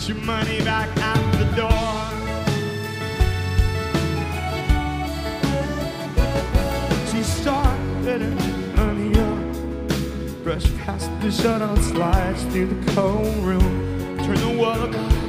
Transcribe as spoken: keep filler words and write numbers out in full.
Put your money back at the door. She started her money up, brushed past the shut-on slides through the cold room, turned the world